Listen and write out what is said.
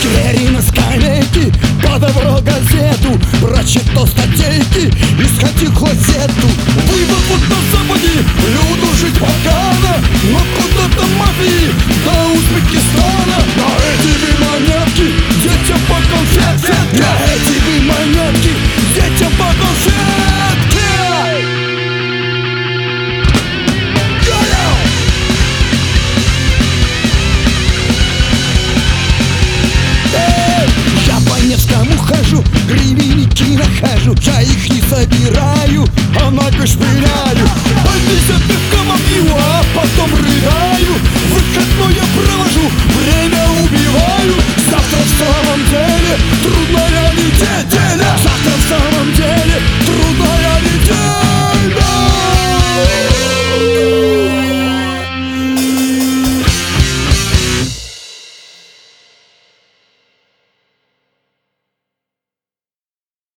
Двери на скамейке, по добро газету, прочитал статейки и сходил в клозету. Вывод вот на западе, люду жить погано, но куда-то мафии до Узбекистана. На эти вы монетки, детям по конфетке. На эти вы монетки, детям по конфетке. Хожу, гривенники нахожу, я их не собираю, а ногу шпыляю.